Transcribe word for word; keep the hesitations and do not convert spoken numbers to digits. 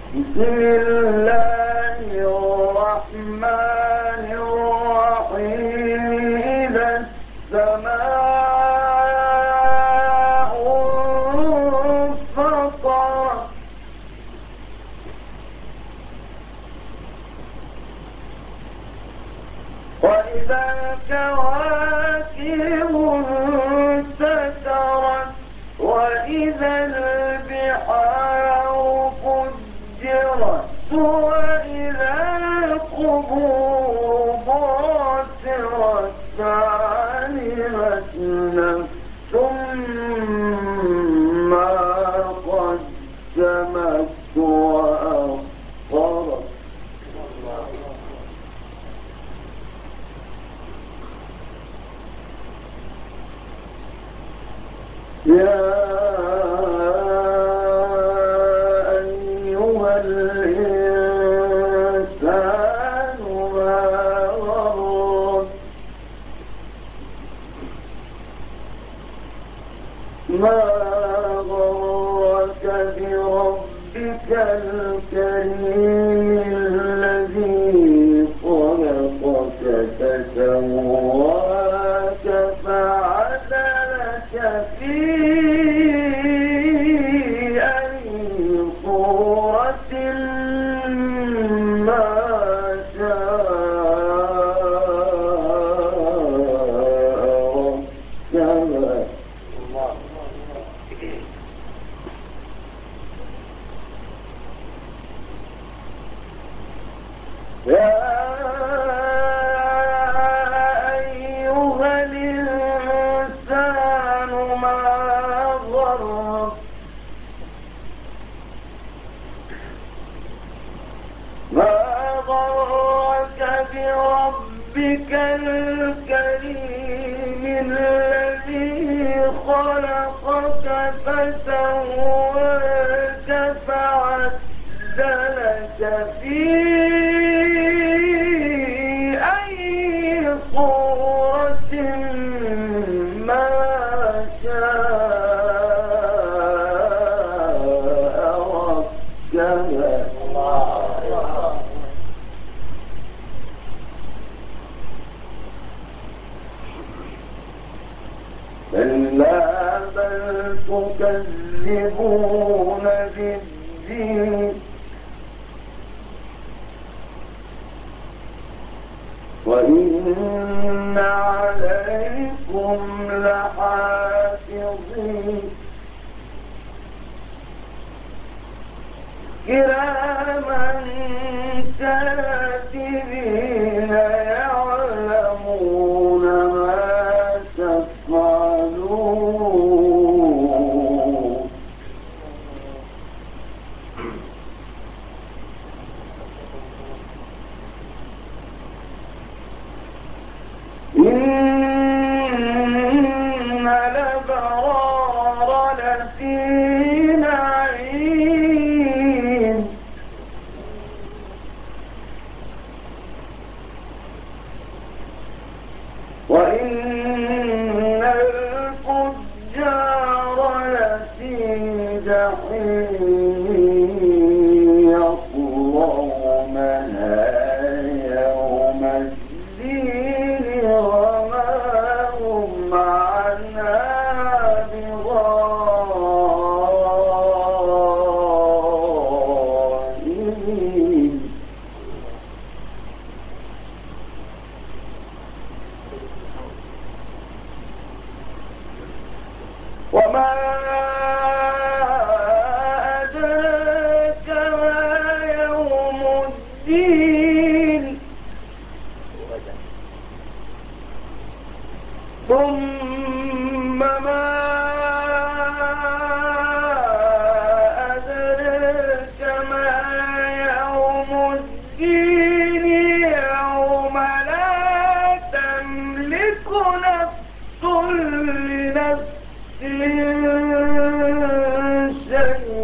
بسم الله الرحمن الرحيم. إذا السماء انفطرت وإذا الكواكب انتثرت وإذا البحار فجرت وإذا القبور بعثرت فعلمت نفس ما قدمت وأخرت. يا أيها الإنسان ما غرك ما غرك بربك الكريم الذي خلقك فسواك فعدلك في أي صورة ما شاء ركبك. يا أيها الإنسان ما غرك ما غرك بربك الكريم الذي خلقك فسواك فعدلك في أي صورة ما شاء ركبك. كلا بل تكذبون بالدين وإن عليكم لحافظين كراما كاتبين يعلمون ما تفعلون. إن الأبرار لفي نعيم وإن الفجار لفي جحيم يصلونها يوم الدين وما هم عنها بغائبين. وما أدراك ما يوم الدين ثم ما أدراك ما يوم الدين يوم لا تملك نفس لنفس شيئا